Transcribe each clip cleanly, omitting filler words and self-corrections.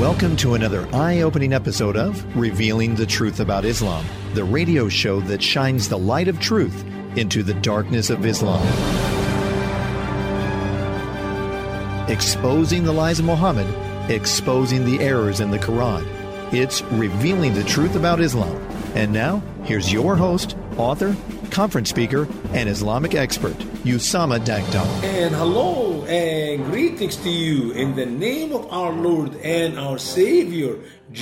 Welcome to another eye-opening episode of Revealing the Truth About Islam, the radio show that shines the light of truth into the darkness of Islam. Exposing the lies of Muhammad, exposing the errors in the Quran. It's Revealing the Truth About Islam. And now, here's your host, author, conference speaker, and Islamic expert, Usama Dagdar. And hello and greetings to you in the name of our Lord and our Savior,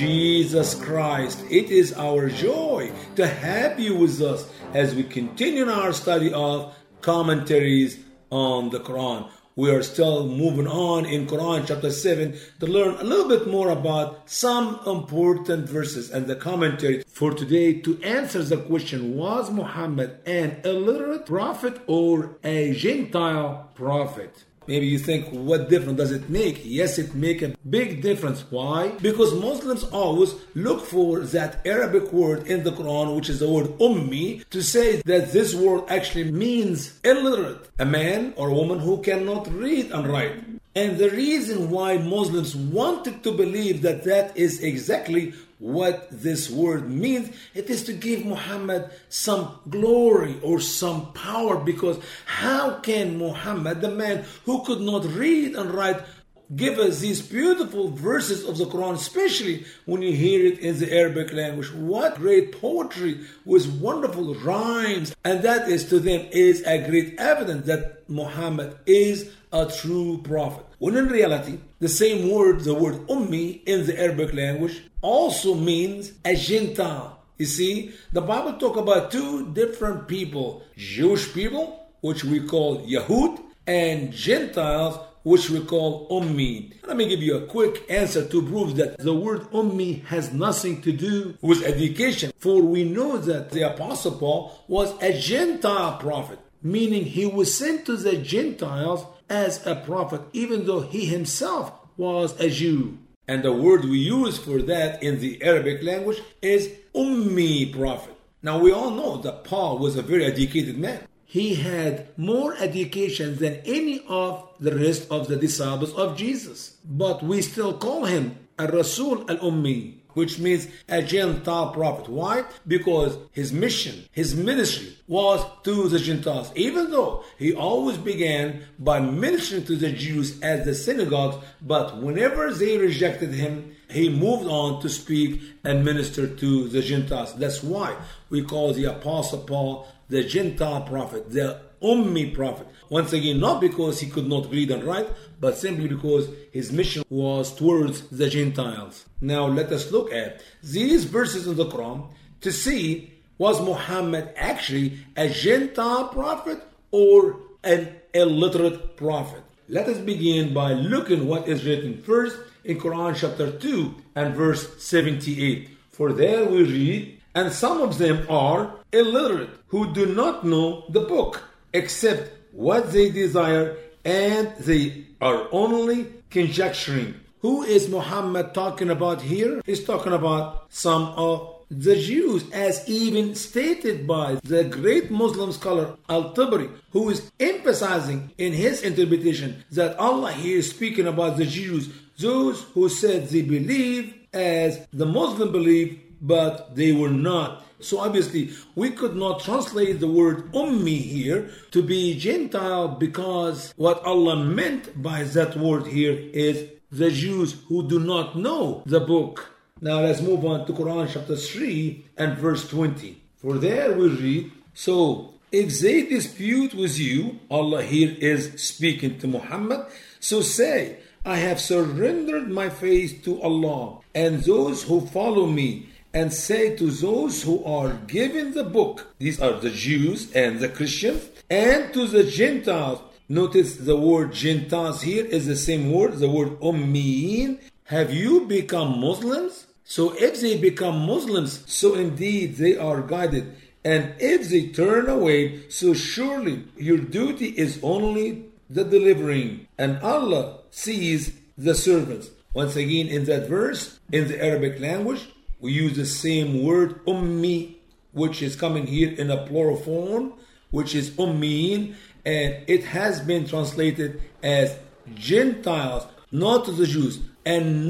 Jesus Christ. It is our joy to have you with us as we continue our study of commentaries on the Quran. We are still moving on in Quran chapter 7 to learn a little bit more about some important verses and the commentary for today to answer the question, was Muhammad an illiterate prophet or a Gentile prophet? Maybe you think, what difference does it make? Yes, it makes a big difference. Why? Because Muslims always look for that Arabic word in the Quran, which is the word ummi, to say that this word actually means illiterate, a man or a woman who cannot read and write. And the reason why Muslims wanted to believe that that is exactly what this word means, it is to give Muhammad some glory or some power, because how can Muhammad, the man who could not read and write, give us these beautiful verses of the Quran, especially when you hear it in the Arabic language? What great poetry with wonderful rhymes. And that is to them is a great evidence that Muhammad is a true prophet. When in reality, the same word, the word ummi in the Arabic language, also means a Gentile. You see, the Bible talk about two different people, Jewish people, which we call Yahud, and Gentiles, which we call Ummi. Let me give you a quick answer to prove that the word Ummi has nothing to do with education. For we know that the Apostle Paul was a Gentile prophet, meaning he was sent to the Gentiles as a prophet, even though he himself was a Jew. And the word we use for that in the Arabic language is Ummi prophet. Now we all know that Paul was a very educated man. He had more education than any of the rest of the disciples of Jesus. But we still call him a Rasul al-Ummi, which means a Gentile prophet. Why? Because his mission, his ministry was to the Gentiles. Even though he always began by ministering to the Jews at the synagogues, but whenever they rejected him, he moved on to speak and minister to the Gentiles. That's why we call the Apostle Paul the Gentile prophet, the Ummi prophet. Once again, not because he could not read and write, but simply because his mission was towards the Gentiles. Now let us look at these verses in the Quran to see, was Muhammad actually a Gentile prophet or an illiterate prophet? Let us begin by looking what is written first in Quran chapter 2 and verse 78. For there we read, and some of them are illiterate, who do not know the book, except what they desire, and they are only conjecturing. Who is Muhammad talking about here? He's talking about some of the Jews, as even stated by the great Muslim scholar Al-Tabari, who is emphasizing in his interpretation that Allah here is speaking about the Jews, those who said they believe as the Muslim believe, but they were not. So obviously, we could not translate the word Ummi here to be Gentile, because what Allah meant by that word here is the Jews who do not know the book. Now let's move on to Quran chapter 3 and verse 20. For there we read, so if they dispute with you, Allah here is speaking to Muhammad, so say, I have surrendered my faith to Allah and those who follow me, and say to those who are given the book, these are the Jews and the Christians, and to the Gentiles. Notice the word Gentiles here is the same word, the word Ummiyin. Have you become Muslims? So if they become Muslims, so indeed they are guided. And if they turn away, so surely your duty is only the delivering. And Allah sees the servants. Once again in that verse, in the Arabic language, we use the same word ummi, which is coming here in a plural form, which is ummiin, and it has been translated as Gentiles, not to the Jews, and not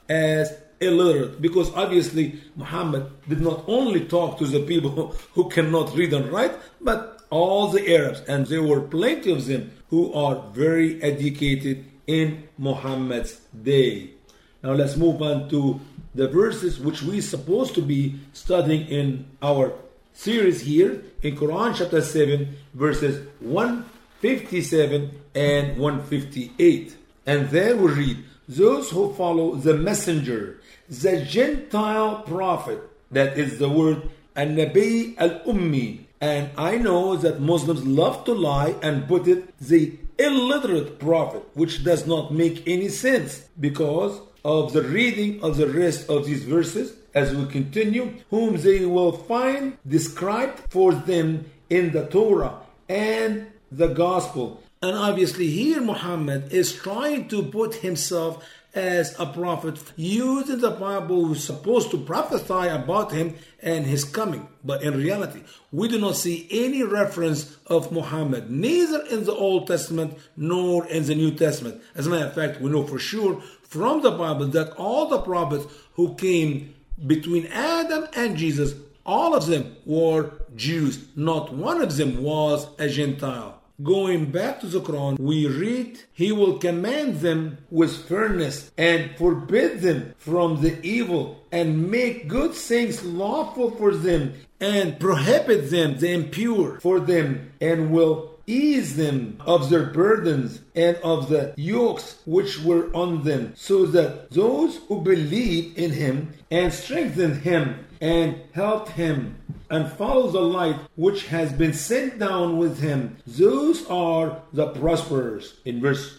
as illiterate, because obviously Muhammad did not only talk to the people who cannot read and write, but all the Arabs, and there were plenty of them who are very educated in Muhammad's day. Now let's move on to the verses which we're supposed to be studying in our series here in Quran chapter 7 verses 157 and 158. And there we read, those who follow the messenger, the Gentile prophet, that is the word An-Nabi al-Ummi. And I know that Muslims love to lie and put it the illiterate prophet, which does not make any sense because of the reading of the rest of these verses as we continue, whom they will find described for them in the Torah and the Gospel. And obviously here Muhammad is trying to put himself as a prophet, using the Bible who's supposed to prophesy about him and his coming. But in reality, we do not see any reference of Muhammad, neither in the Old Testament nor in the New Testament. As a matter of fact, we know for sure from the Bible that all the prophets who came between Adam and Jesus, all of them were Jews. Not one of them was a Gentile. Going back to the Quran, we read, He will command them with fairness and forbid them from the evil and make good things lawful for them and prohibit them the impure for them and will ease them of their burdens and of the yokes which were on them, so that those who believe in Him and strengthen Him and help Him and follow the light which has been sent down with Him, those are the prosperers. In verse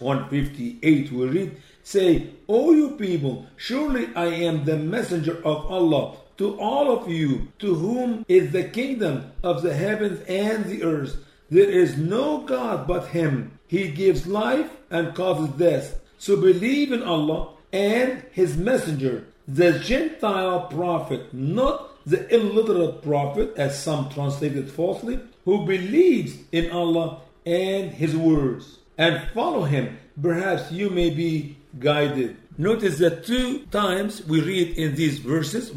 158 we read, say, O you people, surely I am the messenger of Allah to all of you, to whom is the kingdom of the heavens and the earth. There is no God but Him. He gives life and causes death. So believe in Allah and His messenger, the Gentile prophet, not the illiterate prophet, as some translated falsely, who believes in Allah and His words, and follow Him. Perhaps you may be guided. Notice that 2 times we read in these verses,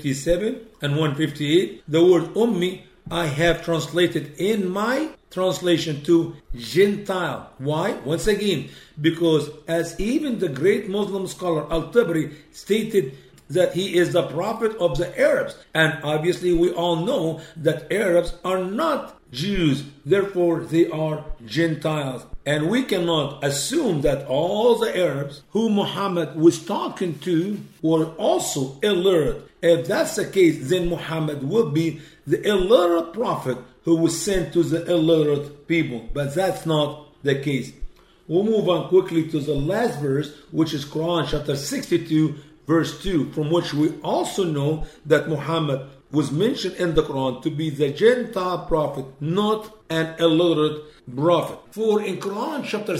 157 and 158, the word Ummi I have translated in my translation to Gentile. Why? Once again, because as even the great Muslim scholar Al-Tabari stated that he is the prophet of the Arabs. And obviously we all know that Arabs are not Jews, therefore they are Gentiles. And we cannot assume that all the Arabs who Muhammad was talking to were also illiterate. If that's the case, then Muhammad will be the illiterate prophet who was sent to the illiterate people. But that's not the case. We'll move on quickly to the last verse, which is Quran chapter 62, verse 2, from which we also know that Muhammad was mentioned in the Quran to be the Gentile prophet, not an illiterate prophet. For in Quran chapter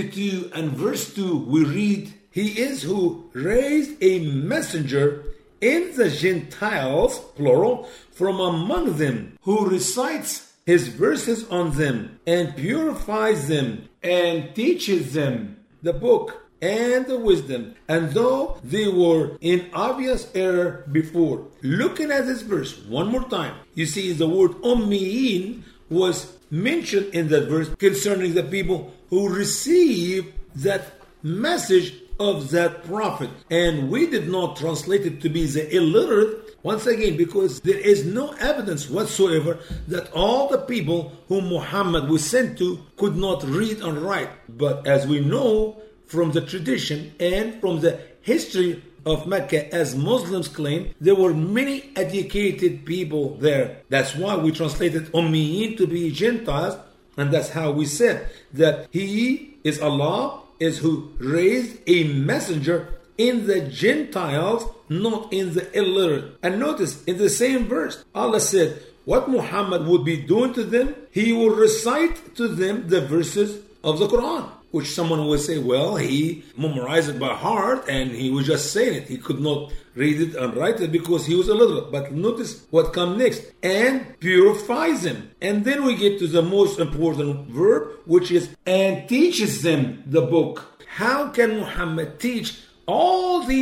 62 and verse 2, we read, He is who raised a messenger in the Gentiles, plural, from among them, who recites His verses on them and purifies them and teaches them the book and the wisdom, and though they were in obvious error before. Looking at this verse one more time, you see the word Ummiyin was mentioned in that verse concerning the people who received that message of that prophet. And we did not translate it to be the illiterate, once again, because there is no evidence whatsoever that all the people whom Muhammad was sent to could not read and write. But as we know from the tradition and from the history of Mecca, as Muslims claim, there were many educated people there. That's why we translated Ummiyin to be Gentiles, and that's how we said that He is Allah, is who raised a messenger in the Gentiles, not in the illiterate. And notice in the same verse, Allah said what Muhammad would be doing to them, He will recite to them the verses of the Quran. Which someone would say, well, he memorized it by heart and he was just saying it. He could not read it and write it because he was illiterate. But notice what comes next. And purifies them. And then we get to the most important verb, which is, and teaches them the book. How can Muhammad teach all these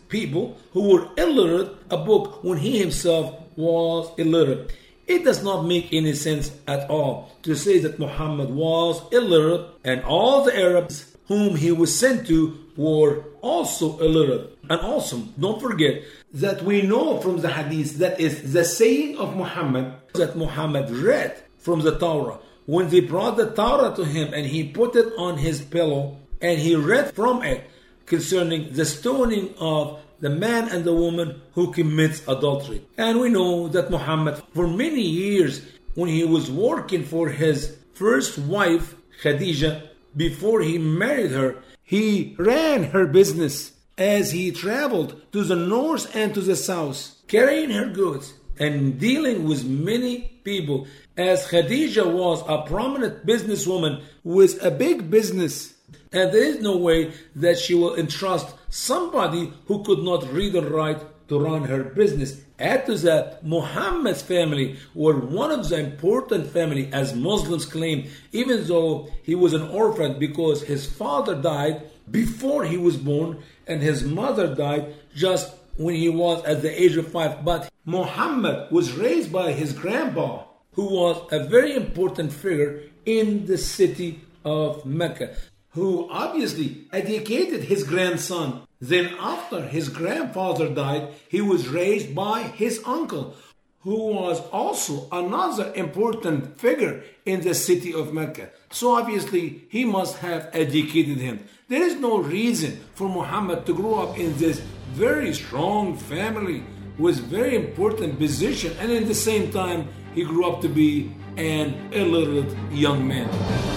people who were illiterate a book when he himself was illiterate. It does not make any sense at all to say that Muhammad was illiterate and all the Arabs whom he was sent to were also illiterate. And also, don't forget that we know from the hadith that is the saying of Muhammad that Muhammad read from the Torah. When they brought the Torah to him and he put it on his pillow and he read from it concerning the stoning of the man and the woman who commits adultery. And we know that Muhammad, for many years, when he was working for his first wife, Khadijah, before he married her, he ran her business as he traveled to the north and to the south, carrying her goods and dealing with many people, as Khadijah was a prominent businesswoman with a big business. And there is no way that she will entrust somebody who could not read and write to run her business. Add to that, Muhammad's family were one of the important family, as Muslims claim, even though he was an orphan because his father died before he was born and his mother died just when he was at the age of 5. But Muhammad was raised by his grandpa, who was a very important figure in the city of Mecca, who obviously educated his grandson. Then after his grandfather died, he was raised by his uncle, who was also another important figure in the city of Mecca. So obviously he must have educated him. There is no reason for Muhammad to grow up in this very strong family with very important position, and at the same time he grew up to be an illiterate young man.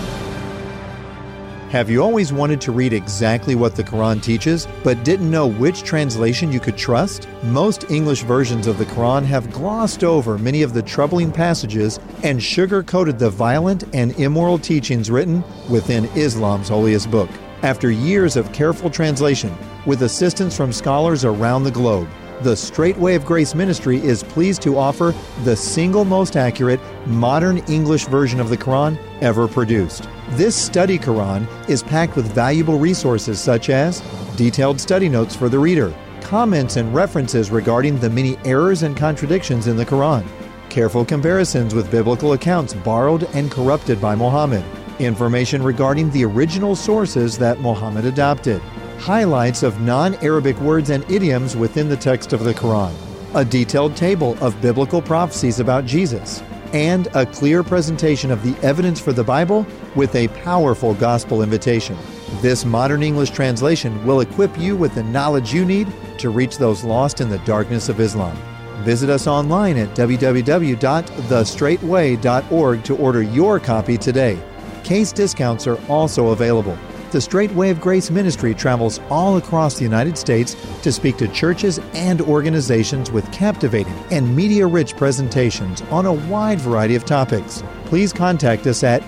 Have you always wanted to read exactly what the Quran teaches, but didn't know which translation you could trust? Most English versions of the Quran have glossed over many of the troubling passages and sugar-coated the violent and immoral teachings written within Islam's holiest book. After years of careful translation, with assistance from scholars around the globe, the Straight Way of Grace Ministry is pleased to offer the single most accurate, modern English version of the Quran ever produced. This study Quran is packed with valuable resources such as detailed study notes for the reader, comments and references regarding the many errors and contradictions in the Quran, careful comparisons with biblical accounts borrowed and corrupted by Muhammad, information regarding the original sources that Muhammad adopted, highlights of non-Arabic words and idioms within the text of the Quran, a detailed table of biblical prophecies about Jesus, and a clear presentation of the evidence for the Bible with a powerful gospel invitation. This modern English translation will equip you with the knowledge you need to reach those lost in the darkness of Islam. Visit us online at www.thestraightway.org to order your copy today. Case discounts are also available. The Straight Way of Grace Ministry travels all across the United States to speak to churches and organizations with captivating and media-rich presentations on a wide variety of topics. Please contact us at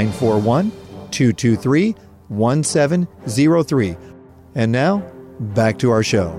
941-223-1703. And now, back to our show.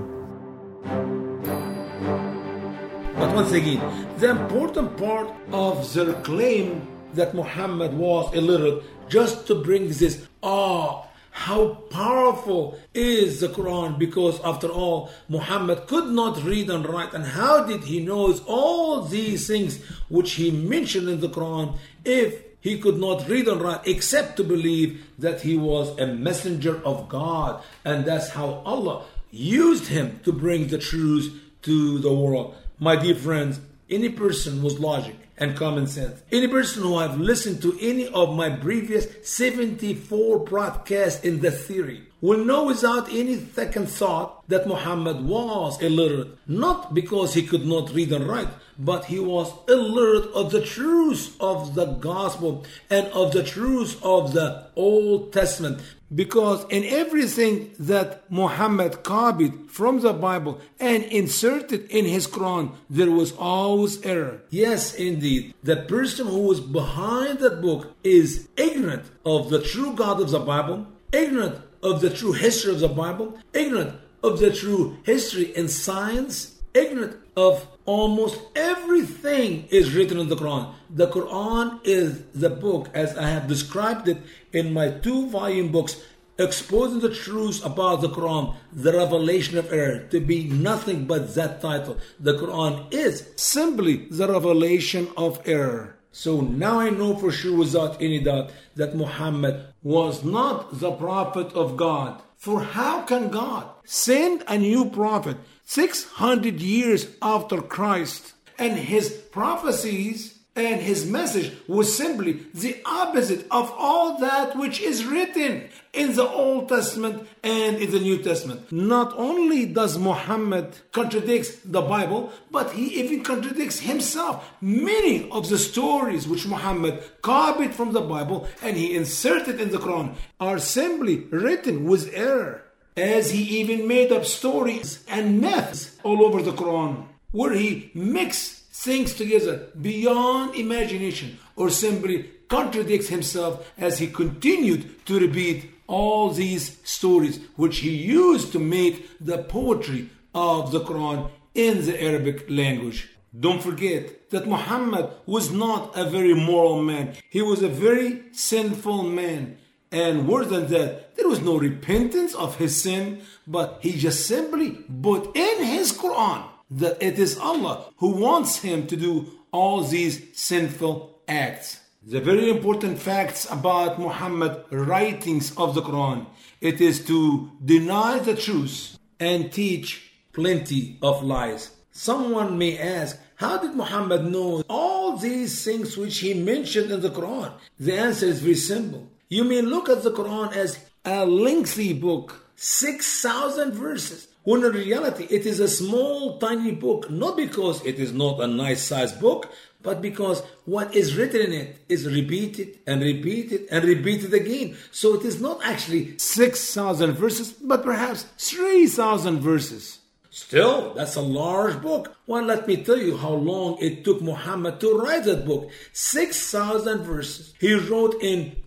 But once again, the important part of their claim that Muhammad was illiterate, just to bring this, how powerful is the Quran, because after all, Muhammad could not read and write, and how did he know all these things which he mentioned in the Quran if he could not read and write except to believe that he was a messenger of God, and that's how Allah used him to bring the truth to the world. My dear friends, any person with logic and common sense, any person who have listened to any of my previous 74 broadcasts in the theory will know without any second thought that Muhammad was illiterate, not because he could not read and write, but he was illiterate of the truth of the gospel and of the truth of the Old Testament. Because in everything that Muhammad copied from the Bible and inserted in his Quran, there was always error. Yes, indeed, the person who was behind that book is ignorant of the true God of the Bible, ignorant of the true history of the Bible, ignorant of the true history and science, ignorant of almost everything is written in the Quran. The Quran is the book, as I have described it in my 2-volume books, exposing the truth about the Quran, the revelation of error, to be nothing but that title. The Quran is simply the revelation of error. So now I know for sure without any doubt that Muhammad was not the prophet of God. For how can God send a new prophet 600 years after Christ, and his prophecies and his message was simply the opposite of all that which is written in the Old Testament and in the New Testament? Not only does Muhammad contradict the Bible, but he even contradicts himself. Many of the stories which Muhammad copied from the Bible and he inserted in the Quran are simply written with error, as he even made up stories and myths all over the Quran, where he mixed things together beyond imagination, or simply contradicts himself as he continued to repeat all these stories which he used to make the poetry of the Quran in the Arabic language. Don't forget that Muhammad was not a very moral man. He was a very sinful man. And worse than that, there was no repentance of his sin, but he just simply put in his Quran that it is Allah who wants him to do all these sinful acts. The very important facts about Muhammad's writings of the Quran, it is to deny the truth and teach plenty of lies. Someone may ask, how did Muhammad know all these things which he mentioned in the Quran? The answer is very simple. You may look at the Quran as a lengthy book, 6,000 verses, when in reality it is a small tiny book, not because it is not a nice sized book, but because what is written in it is repeated and repeated and repeated again. So it is not actually 6,000 verses, but perhaps 3,000 verses. Still, that's a large book. Well, let me tell you how long it took Muhammad to write that book. 6,000 verses. He wrote in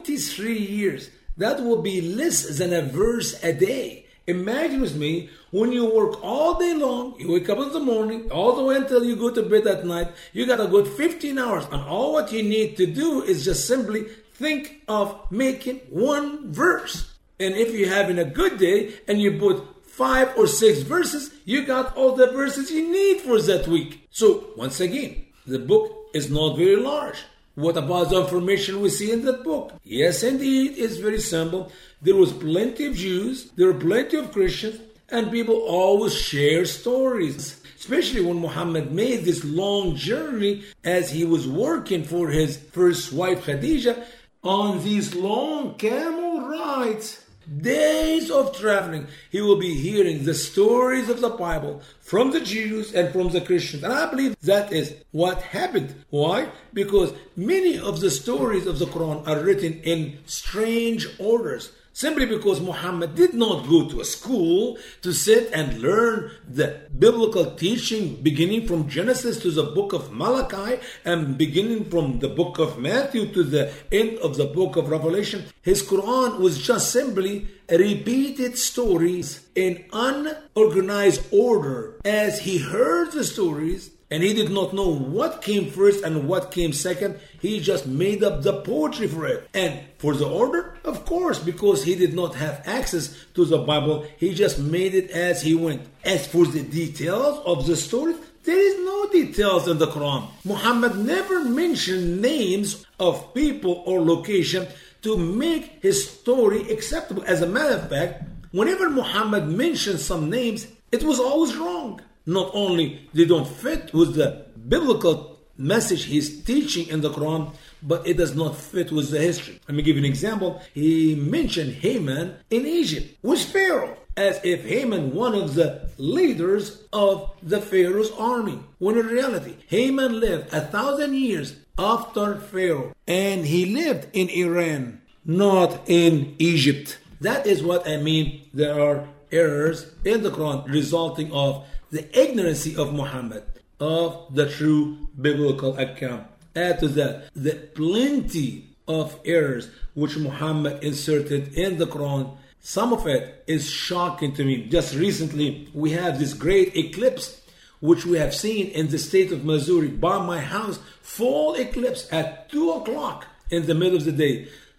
23 years. That would be less than a verse a day. Imagine with me, when you work all day long, you wake up in the morning, all the way until you go to bed at night, you got a good 15 hours. And all what you need to do is just simply think of making one verse. And if you're having a good day and you put 5 or 6 verses, you got all the verses you need for that week. So, once again, the book is not very large. What about the information we see in that book? Yes, indeed, it's very simple. There was plenty of Jews, there were plenty of Christians, and people always share stories. Especially when Muhammad made this long journey as he was working for his first wife Khadija on these long camel rides. Days of traveling, he will be hearing the stories of the Bible from the Jews and from the Christians. And I believe that is what happened. Why? Because many of the stories of the Quran are written in strange orders. Simply because Muhammad did not go to a school to sit and learn the biblical teaching beginning from Genesis to the book of Malachi and beginning from the book of Matthew to the end of the book of Revelation. His Quran was just simply repeated stories in unorganized order as he heard the stories. And he did not know what came first and what came second. He just made up the poetry for it. And for the order, of course, because he did not have access to the Bible, he just made it as he went. As for the details of the story, there is no details in the Quran. Muhammad never mentioned names of people or location to make his story acceptable. As a matter of fact, whenever Muhammad mentioned some names, it was always wrong. Not only they don't fit with the biblical message he's teaching in the Quran, but it does not fit with the history. Let me give you an example. He mentioned Haman in Egypt with Pharaoh, as if Haman one of the leaders of the Pharaoh's army. When in reality, Haman lived 1,000 years after Pharaoh, and he lived in Iran, not in Egypt. That is what I mean. There are errors in the Quran resulting of the ignorancy of Muhammad of the true biblical account. Add to that the plenty of errors which Muhammad inserted in the Quran. Some of it is shocking to me. Just recently, we have this great eclipse which we have seen in the state of Missouri by my house. Full eclipse at 2 o'clock in the middle of the day.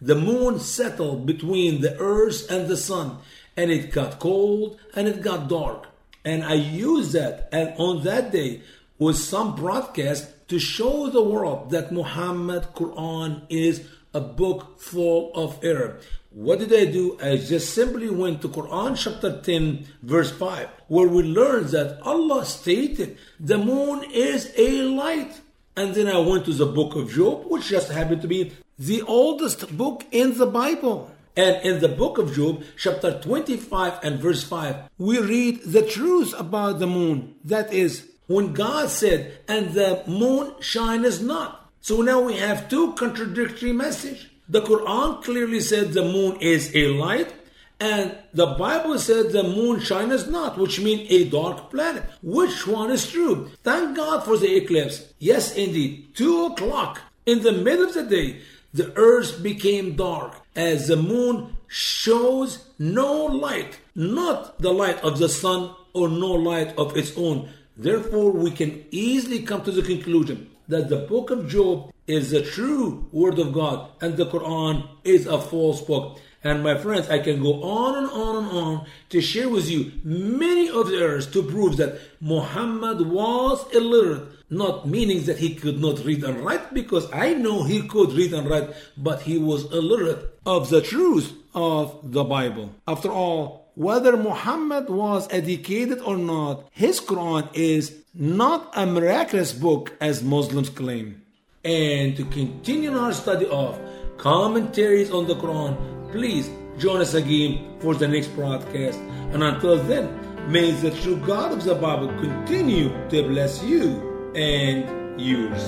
the moon settled between the earth and the sun, and it got cold and it got dark. And I used that, and on that day was some broadcast to show the world that Muhammad Quran is a book full of error. What did I do? I just simply went to Quran chapter 10 verse 5, where we learn that Allah stated the moon is a light. And then I went to the book of Job, which just happened to be the oldest book in the Bible. And in the book of Job, chapter 25 and verse 5, we read the truth about the moon. That is, when God said, and the moon shineth not. So now we have two contradictory messages. The Quran clearly said the moon is a light, and the Bible said the moon shineth not, which means a dark planet. Which one is true? Thank God for the eclipse. Yes, indeed, 2 o'clock in the middle of the day, the earth became dark as the moon shows no light, not the light of the sun or no light of its own. Therefore, we can easily come to the conclusion that the book of Job is the true word of God and the Quran is a false book. And my friends, I can go on and on and on to share with you many of the errors to prove that Muhammad was illiterate, not meaning that he could not read and write, because I know he could read and write, but he was illiterate of the truth of the Bible. After all, whether Muhammad was educated or not, his Quran is not a miraculous book as Muslims claim. And to continue our study of commentaries on the Quran, please join us again for the next broadcast. And until then, may the true God of the Bible continue to bless you and yours.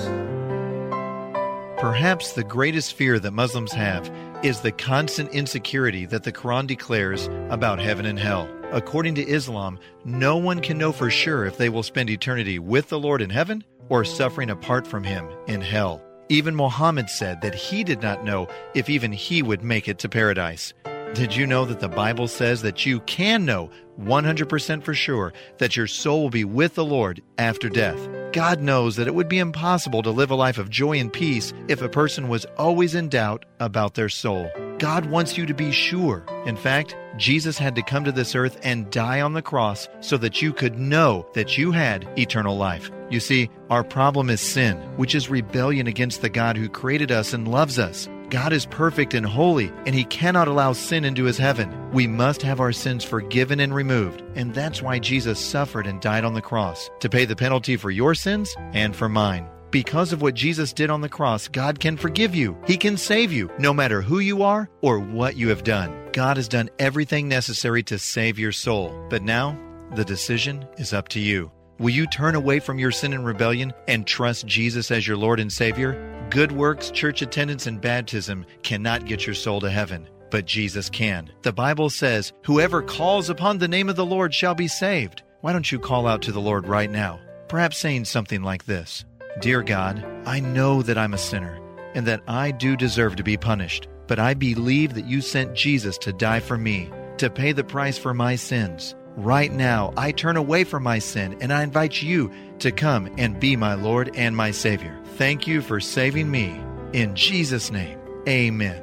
Perhaps the greatest fear that Muslims have is the constant insecurity that the Quran declares about heaven and hell. According to Islam, no one can know for sure if they will spend eternity with the Lord in heaven or suffering apart from Him in hell. Even Muhammad said that he did not know if even he would make it to paradise. Did you know that the Bible says that you can know 100% for sure that your soul will be with the Lord after death? God knows that it would be impossible to live a life of joy and peace if a person was always in doubt about their soul. God wants you to be sure. In fact, Jesus had to come to this earth and die on the cross so that you could know that you had eternal life. You see, our problem is sin, which is rebellion against the God who created us and loves us. God is perfect and holy, and He cannot allow sin into His heaven. We must have our sins forgiven and removed, and that's why Jesus suffered and died on the cross, to pay the penalty for your sins and for mine. Because of what Jesus did on the cross, God can forgive you. He can save you, no matter who you are or what you have done. God has done everything necessary to save your soul. But now, the decision is up to you. Will you turn away from your sin and rebellion and trust Jesus as your Lord and Savior? Good works, church attendance, and baptism cannot get your soul to heaven, but Jesus can. The Bible says, "Whoever calls upon the name of the Lord shall be saved." Why don't you call out to the Lord right now? Perhaps saying something like this: Dear God, I know that I'm a sinner and that I do deserve to be punished, but I believe that you sent Jesus to die for me, to pay the price for my sins. Right now, I turn away from my sin and I invite you to come and be my Lord and my Savior. Thank you for saving me. In Jesus' name, amen.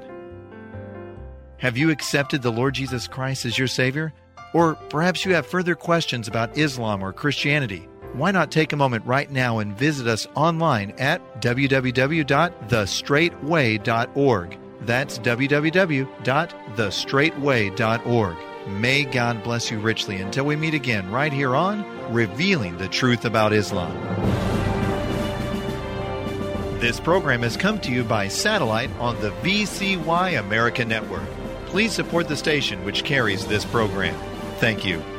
Have you accepted the Lord Jesus Christ as your Savior? Or perhaps you have further questions about Islam or Christianity. Why not take a moment right now and visit us online at www.thestraightway.org. That's www.thestraightway.org. May God bless you richly until we meet again right here on Revealing the Truth About Islam. This program has come to you by satellite on the VCY America Network. Please support the station which carries this program. Thank you.